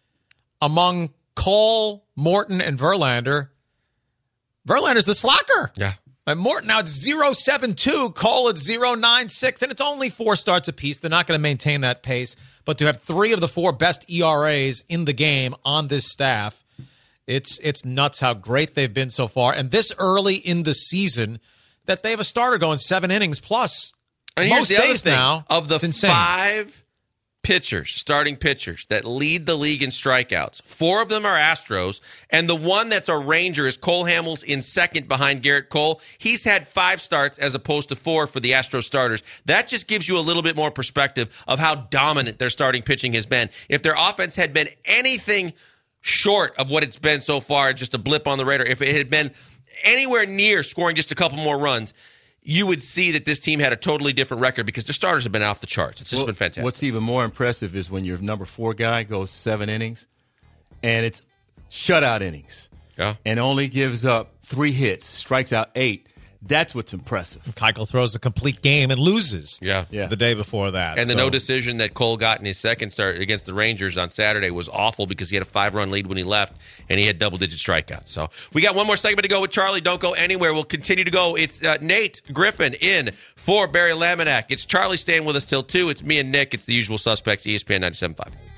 Speaker 14: Among Cole, Morton, and Verlander, Verlander's the slacker.
Speaker 5: Yeah.
Speaker 14: And Morton now it's zero point seven two, Cole at zero point nine six, and it's only four starts apiece. They're not going to maintain that pace. But to have three of the four best E R As in the game on this staff, it's it's nuts how great they've been so far. And this early in the season, that they have a starter going seven innings plus.
Speaker 5: And here's
Speaker 14: Most
Speaker 5: the other
Speaker 14: days
Speaker 5: thing.
Speaker 14: now,
Speaker 5: Of the
Speaker 14: it's insane.
Speaker 5: five pitchers, starting pitchers, that lead the league in strikeouts, four of them are Astros, and the one that's a Ranger is Cole Hamels in second behind Garrett Cole. He's had five starts as opposed to four for the Astros starters. That just gives you a little bit more perspective of how dominant their starting pitching has been. If their offense had been anything short of what it's been so far, just a blip on the radar, if it had been anywhere near scoring just a couple more runs, you would see that this team had a totally different record because their starters have been off the charts. It's just
Speaker 6: Well,
Speaker 5: been fantastic.
Speaker 6: What's even more impressive is when your number four guy goes seven innings, and it's shutout innings,
Speaker 5: Yeah.
Speaker 6: and only gives up three hits, strikes out eight. That's what's impressive.
Speaker 14: Keuchel throws the complete game and loses.
Speaker 5: Yeah.
Speaker 6: Yeah.
Speaker 14: The day before that.
Speaker 5: And the
Speaker 14: So-
Speaker 5: no decision that Cole got in his second start against the Rangers on Saturday was awful because he had a five-run lead when he left, and he had double-digit strikeouts. So we got one more segment to go with Charlie. Don't go anywhere. We'll continue to go. It's uh, Nate Griffin in for Barry Laminack. It's Charlie staying with us till two. It's me and Nick. It's the usual suspects, E S P N ninety-seven point five.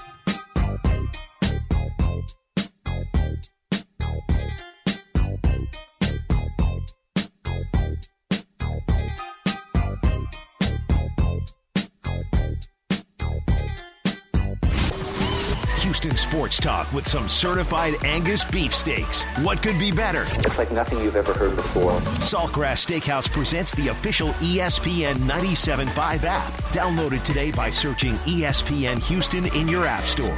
Speaker 3: Houston Sports Talk with some certified Angus beef steaks. What could be better?
Speaker 8: It's like nothing you've ever heard before.
Speaker 3: Saltgrass Steakhouse presents the official E S P N ninety-seven point five app. Download it today by searching E S P N Houston in your app store.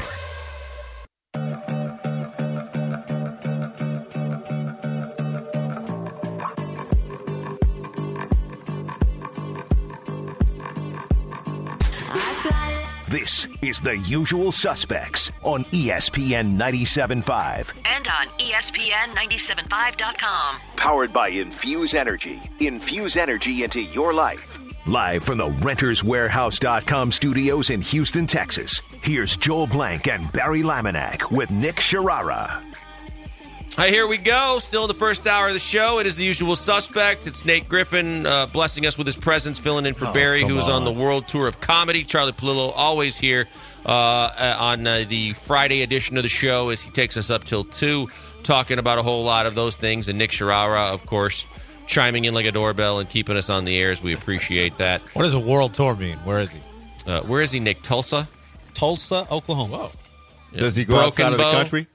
Speaker 3: This is The Usual Suspects on E S P N ninety-seven point five.
Speaker 4: And on E S P N ninety-seven point five dot com.
Speaker 3: Powered by Infuse Energy. Infuse energy into your life. Live from the Renters Warehouse dot com studios in Houston, Texas. Here's Joel Blank and Barry Laminack with Nick Sharara.
Speaker 5: Hi, here we go. Still in the first hour of the show. It is The Usual Suspects. It's Nate Griffin uh, blessing us with his presence, filling in for
Speaker 6: Oh,
Speaker 5: Barry,
Speaker 6: come
Speaker 5: who is on
Speaker 6: on.
Speaker 5: the World Tour of Comedy. Charlie Palillo always here uh, uh, on uh, the Friday edition of the show as he takes us up till two, talking about a whole lot of those things. And Nick Sharara, of course, chiming in like a doorbell and keeping us on the air as we appreciate that.
Speaker 14: What does a world tour mean? Where is he?
Speaker 5: Uh, where is he, Nick? Tulsa?
Speaker 7: Tulsa, Oklahoma.
Speaker 14: Whoa.
Speaker 6: Does he go
Speaker 5: Broken
Speaker 6: outside of the
Speaker 5: Bow?
Speaker 6: country?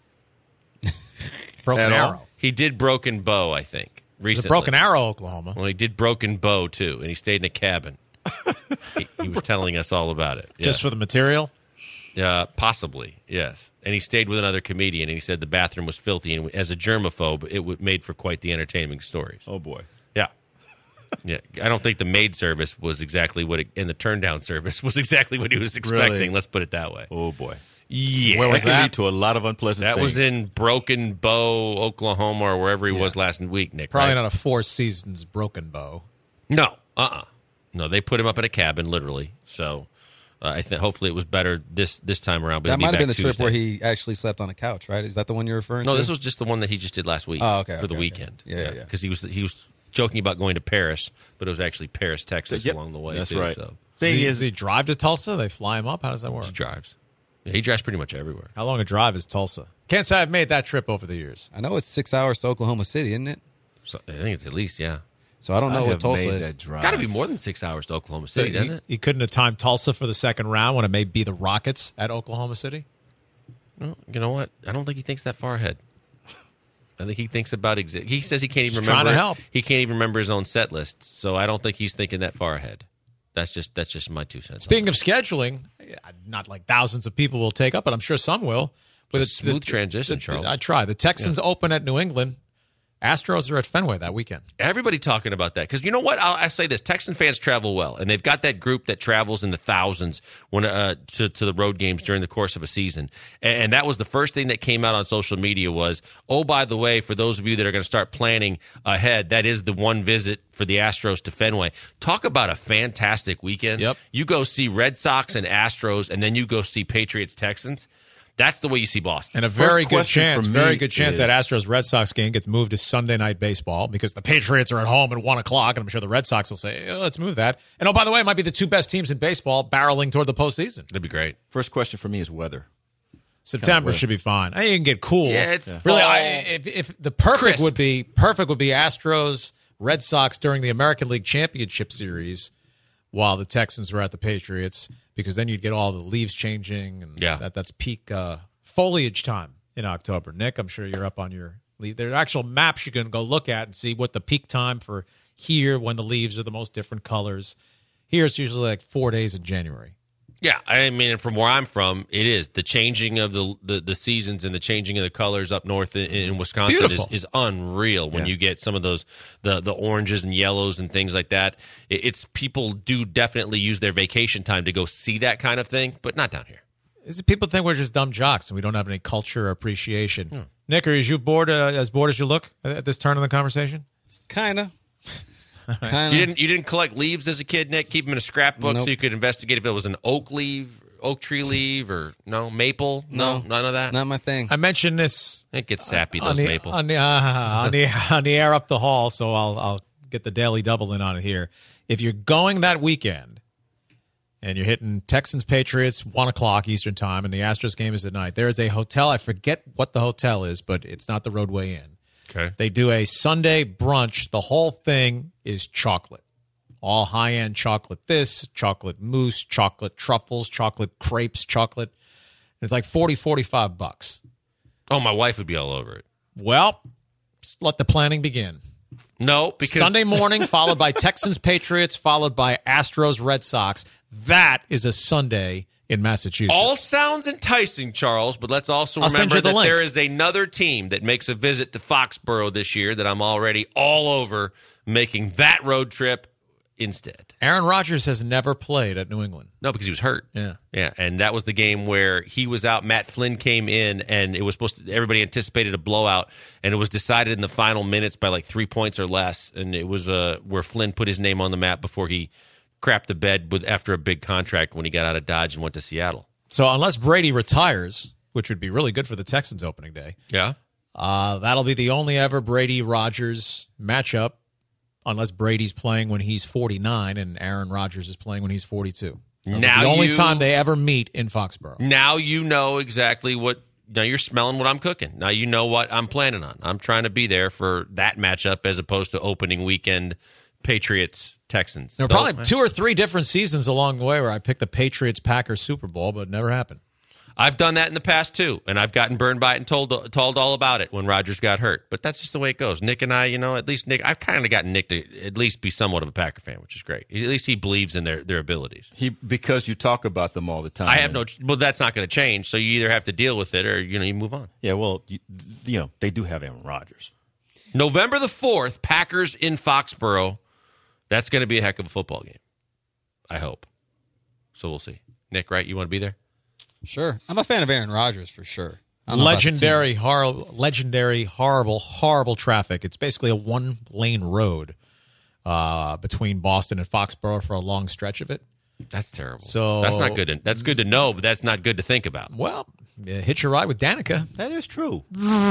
Speaker 14: Broken
Speaker 6: At all?
Speaker 14: Arrow.
Speaker 5: He did Broken Bow, I think,
Speaker 14: It's
Speaker 5: recently.
Speaker 14: a Broken Arrow, Oklahoma.
Speaker 5: Well, he did Broken Bow, too, and he stayed in a cabin. he, he was telling us all about it.
Speaker 14: Just
Speaker 5: Yeah.
Speaker 14: for the material?
Speaker 5: Uh, possibly, yes. And he stayed with another comedian, and he said the bathroom was filthy. And as a germaphobe, it w- made for quite the entertaining stories.
Speaker 6: Oh, boy.
Speaker 5: Yeah. Yeah. I don't think the maid service was exactly what it, and the turn down service was exactly what he was expecting.
Speaker 6: Really?
Speaker 5: Let's put it that way.
Speaker 6: Oh, boy.
Speaker 5: Yeah.
Speaker 14: Where was
Speaker 6: That could
Speaker 14: that?
Speaker 6: lead to a lot of unpleasant
Speaker 5: That
Speaker 6: things.
Speaker 5: was in Broken Bow, Oklahoma, or wherever he was last week, Nick.
Speaker 14: Probably
Speaker 5: right?
Speaker 14: not a Four Seasons Broken Bow.
Speaker 5: No, uh-uh. No, they put him up in a cabin, literally. So uh, I think hopefully it was better this this time around. But
Speaker 7: That
Speaker 5: he'll be
Speaker 7: might have
Speaker 5: back
Speaker 7: been the trip
Speaker 5: Tuesday.
Speaker 7: where he actually slept on a couch, right? Is that the one you're referring
Speaker 5: No,
Speaker 7: to?
Speaker 5: this was just the one that he just did last week.
Speaker 7: Oh, okay,
Speaker 5: for the
Speaker 7: okay, okay.
Speaker 5: weekend.
Speaker 7: Yeah, yeah, yeah.
Speaker 5: Because he was he was joking about going to Paris, but it was actually Paris, Texas,
Speaker 6: Yep,
Speaker 5: along the way.
Speaker 6: that's
Speaker 5: too,
Speaker 6: right.
Speaker 5: So
Speaker 14: Does
Speaker 6: Thing
Speaker 14: he,
Speaker 6: is,
Speaker 14: does he drive to Tulsa? They fly him up? How does that work?
Speaker 5: he drives. Yeah, he drives pretty much everywhere.
Speaker 14: How long a drive is Tulsa? Can't say I've made that trip over the years.
Speaker 7: I know it's six hours to Oklahoma City, isn't it?
Speaker 5: So I think it's at least yeah.
Speaker 7: So I don't know
Speaker 6: I
Speaker 7: what
Speaker 6: have
Speaker 7: Tulsa
Speaker 6: made
Speaker 7: is.
Speaker 6: that drive.
Speaker 5: Got to be more than six hours to Oklahoma City,
Speaker 14: he,
Speaker 5: doesn't it?
Speaker 14: he couldn't have timed Tulsa for the second round when it may be the Rockets at Oklahoma City?
Speaker 5: Well, you know what? I don't think he thinks that far ahead. I think he thinks about exi- He says he can't even
Speaker 14: He's
Speaker 5: remember.
Speaker 14: trying to help.
Speaker 5: He can't even remember his own set lists. So I don't think he's thinking that far ahead. That's just that's just my two cents. on
Speaker 14: Speaking
Speaker 5: that.
Speaker 14: of scheduling, not like thousands of people will take up, but I'm sure some will. With
Speaker 5: It's a smooth transition,
Speaker 14: the-
Speaker 5: Charles.
Speaker 14: I try. The Texans open at New England. Astros are at Fenway that weekend.
Speaker 5: Everybody talking about that because you know what? I'll, I say this: Texan fans travel well, and they've got that group that travels in the thousands when uh, to to the road games during the course of a season. And, and that was the first thing that came out on social media was, oh, by the way, for those of you that are going to start planning ahead, that is the one visit for the Astros to Fenway. Talk about a fantastic weekend!
Speaker 14: Yep.
Speaker 5: You go see Red Sox and Astros, and then you go see Patriots Texans. That's the way you see Boston.
Speaker 14: And a very
Speaker 6: First
Speaker 14: good
Speaker 6: question
Speaker 14: chance,
Speaker 6: for
Speaker 14: very
Speaker 6: me
Speaker 14: good chance
Speaker 6: is-
Speaker 14: that Astros Red Sox game gets moved to Sunday night baseball because the Patriots are at home at one o'clock, and I'm sure the Red Sox will say, oh, let's move that. And oh, by the way, it might be the two best teams in baseball barreling toward the postseason.
Speaker 5: That'd be great.
Speaker 6: First question for me is weather.
Speaker 14: September
Speaker 6: weather.
Speaker 14: should be fine. I mean, you can get cool.
Speaker 5: Yeah, it's
Speaker 14: really.
Speaker 5: fall.
Speaker 14: I, if, if the perfect
Speaker 5: Crisp.
Speaker 14: would be perfect would be Astros Red Sox during the American League Championship Series, while the Texans are at the Patriots, because then you'd get all the leaves changing, and
Speaker 5: Yeah.
Speaker 14: that, that's peak uh, foliage time in October. Nick, I'm sure you're up on your leaf. There are actual maps you can go look at and see what the peak time for here when the leaves are the most different colors. Here it's usually like four days in January.
Speaker 5: Yeah, I mean, from where I'm from, it is the changing of the the, the seasons and the changing of the colors up north in, in Wisconsin is,
Speaker 14: Beautiful.
Speaker 5: is unreal. When
Speaker 6: Yeah.
Speaker 5: you get some of those the the oranges and yellows and things like that, it, it's people do definitely use their vacation time to go see that kind of thing, but not down here.
Speaker 14: Is it people think we're just dumb jocks and we don't have any culture or appreciation? Nick, are you bored uh, as bored as you look at this turn in the conversation?
Speaker 7: Kind of. Kinda.
Speaker 5: You didn't you didn't collect leaves as a kid, Nick? Keep them in a scrapbook
Speaker 7: Nope.
Speaker 5: so you could investigate if it was an oak leaf, oak tree leaf, or no maple. No,
Speaker 7: No.
Speaker 5: none of that.
Speaker 7: Not my thing.
Speaker 14: I mentioned this
Speaker 5: It gets sappy.
Speaker 14: on
Speaker 5: Those
Speaker 14: the,
Speaker 5: maple.
Speaker 14: on the uh, on the on the air up the hall, so I'll I'll get the daily double in on it here. If you're going that weekend and you're hitting Texans Patriots one o'clock Eastern time, and the Astros game is at night, there is a hotel. I forget what the hotel is, but it's not the Roadway Inn.
Speaker 5: Okay.
Speaker 14: They do a Sunday brunch. The whole thing is chocolate. All high-end chocolate this, chocolate mousse, chocolate truffles, chocolate crepes, chocolate. It's like forty, forty-five bucks.
Speaker 5: Oh, my wife would be all over it.
Speaker 14: Well, just let the planning begin.
Speaker 5: No, because
Speaker 14: Sunday morning, followed by Texans Patriots, followed by Astros Red Sox. That is a Sunday in Massachusetts.
Speaker 5: all sounds enticing, Charles, but let's also
Speaker 14: I'll send
Speaker 5: remember
Speaker 14: you the
Speaker 5: that
Speaker 14: link.
Speaker 5: there is another team that makes a visit to Foxborough this year that I'm already all over making that road trip instead.
Speaker 14: Aaron Rodgers has never played at New England.
Speaker 5: No, because he was hurt.
Speaker 14: Yeah.
Speaker 5: Yeah, and that was the game where he was out. Matt Flynn came in, and it was supposed to. Everybody anticipated a blowout, and it was decided in the final minutes by like three points or less. And it was uh, where Flynn put his name on the map before he crapped the bed with after a big contract when he got out of Dodge and went to Seattle.
Speaker 14: So unless Brady retires, which would be really good for the Texans opening day,
Speaker 5: Yeah.
Speaker 14: uh, that'll be the only ever Brady-Rodgers matchup, unless Brady's playing when he's forty-nine and Aaron Rodgers is playing when he's forty-two. That'll be
Speaker 5: Now
Speaker 14: the only
Speaker 5: you-
Speaker 14: time they ever meet in Foxborough.
Speaker 5: Now you know exactly what. Now you're smelling what I'm cooking. Now you know what I'm planning on. I'm trying to be there for that matchup as opposed to opening weekend Patriots Texans.
Speaker 14: There were
Speaker 5: So-
Speaker 14: probably two or three different seasons along the way where I picked the Patriots-Packers Super Bowl, but it never happened.
Speaker 5: I've done that in the past too, and I've gotten burned by it and told told all about it when Rodgers got hurt. But that's just the way it goes. Nick and I, you know, at least Nick, I've kind of gotten Nick to at least be somewhat of a Packer fan, which is great. At least he believes in their, their abilities.
Speaker 6: He because you talk about them all the time.
Speaker 5: I have no, well, that's not going to change. So you either have to deal with it or you know you move on.
Speaker 6: Yeah, well, you, you know they do have Aaron Rodgers.
Speaker 5: November the fourth, Packers in Foxborough. That's going to be a heck of a football game. I hope. So we'll see. Nick, right? You want to be there?
Speaker 7: Sure. I'm a fan of Aaron Rodgers for sure. I don't know about the team.
Speaker 14: Legendary, horrible, legendary, horrible, horrible traffic. It's basically a one-lane road uh, between Boston and Foxborough for a long stretch of it.
Speaker 5: That's terrible.
Speaker 14: So
Speaker 5: that's not good. To, that's good to know, but that's not good to think about.
Speaker 14: Well, yeah, hitch a ride with Danica.
Speaker 6: That is true.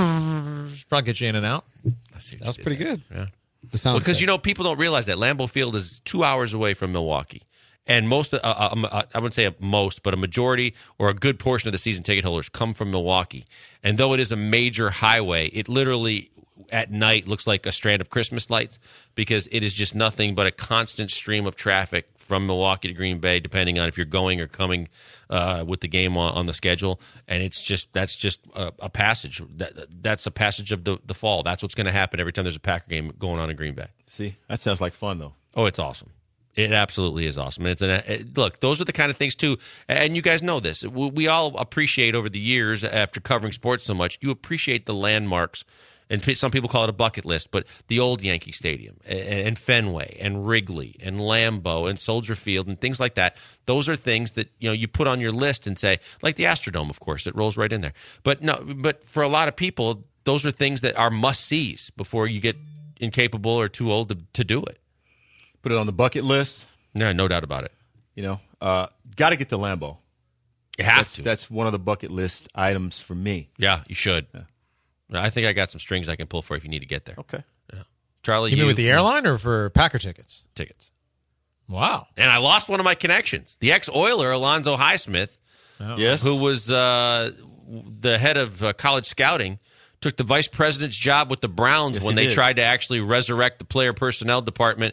Speaker 14: Probably get you in and out.
Speaker 7: That was pretty good.
Speaker 5: Yeah.
Speaker 7: The sound
Speaker 5: Because
Speaker 7: effect.
Speaker 5: you know people don't realize that Lambeau Field is two hours away from Milwaukee, and most uh, uh, uh, I wouldn't say a most, but a majority or a good portion of the season ticket holders come from Milwaukee. And though it is a major highway, it literally at night looks like a strand of Christmas lights because it is just nothing but a constant stream of traffic from Milwaukee to Green Bay, depending on if you're going or coming uh, with the game on, on the schedule. And it's just that's just a, a passage. That, that's a passage of the, the fall. That's what's going to happen every time there's a Packer game going on in Green Bay.
Speaker 6: See, that sounds like fun though.
Speaker 5: Oh, it's awesome. It absolutely is awesome. And it's an, it, look, those are the kind of things too, and you guys know this. We, we all appreciate over the years after covering sports so much. You appreciate the landmarks. And some people call it a bucket list, but the old Yankee Stadium and Fenway and Wrigley and Lambeau and Soldier Field and things like that, those are things that you know you put on your list and say, like the Astrodome, of course, it rolls right in there. But no, but for a lot of people, those are things that are must-sees before you get incapable or too old to, to do it.
Speaker 6: Put it on the bucket list.
Speaker 5: No, no doubt about it.
Speaker 6: You know, uh, got to get the Lambeau.
Speaker 5: You have
Speaker 6: that's,
Speaker 5: to.
Speaker 6: That's one of the bucket list items for me.
Speaker 5: Yeah, you should.
Speaker 6: Yeah.
Speaker 5: I think I got some strings I can pull for if you need to get there.
Speaker 6: Okay.
Speaker 5: Yeah. Charlie,
Speaker 14: You
Speaker 5: you
Speaker 14: mean with the airline or for Packer tickets?
Speaker 5: Tickets.
Speaker 14: Wow.
Speaker 5: And I lost one of my connections. The ex-Oiler, Alonzo Highsmith,
Speaker 14: Oh.
Speaker 6: Yes.
Speaker 5: who was uh, the head of uh, college scouting, took the vice president's job with the Browns
Speaker 6: Yes,
Speaker 5: when
Speaker 6: he
Speaker 5: they
Speaker 6: did.
Speaker 5: tried to actually resurrect the player personnel department,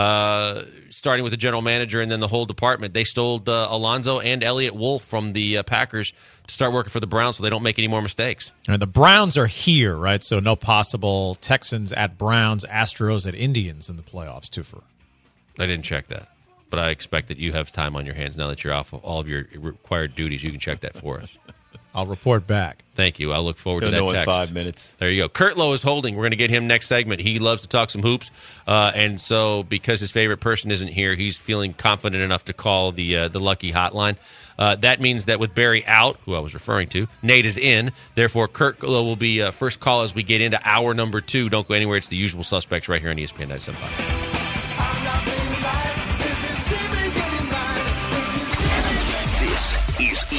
Speaker 5: uh, starting with the general manager and then the whole department. They stole uh, Alonzo and Elliott Wolf from the uh, Packers to start working for the Browns so they don't make any more mistakes.
Speaker 14: And the Browns are here, right? So no possible Texans at Browns, Astros at Indians in the playoffs, too. For
Speaker 5: I didn't check that, but I expect that you have time on your hands now that you're off of all of your required duties. You can check that for us.
Speaker 14: I'll report back.
Speaker 5: Thank you. I look forward
Speaker 6: He'll
Speaker 5: to that
Speaker 6: know in
Speaker 5: text.
Speaker 6: five minutes.
Speaker 5: There you go. Kurt Lowe is holding. We're going to get him next segment. He loves to talk some hoops, uh, and so because his favorite person isn't here, he's feeling confident enough to call the uh, the lucky hotline. Uh, that means that with Barry out, who I was referring to, Nate is in. Therefore, Kurt Lowe will be uh, first call as we get into hour number two. Don't go anywhere. It's the usual suspects right here on E S P N ninety-seven point five.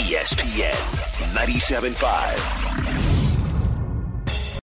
Speaker 3: E S P N ninety-seven point five.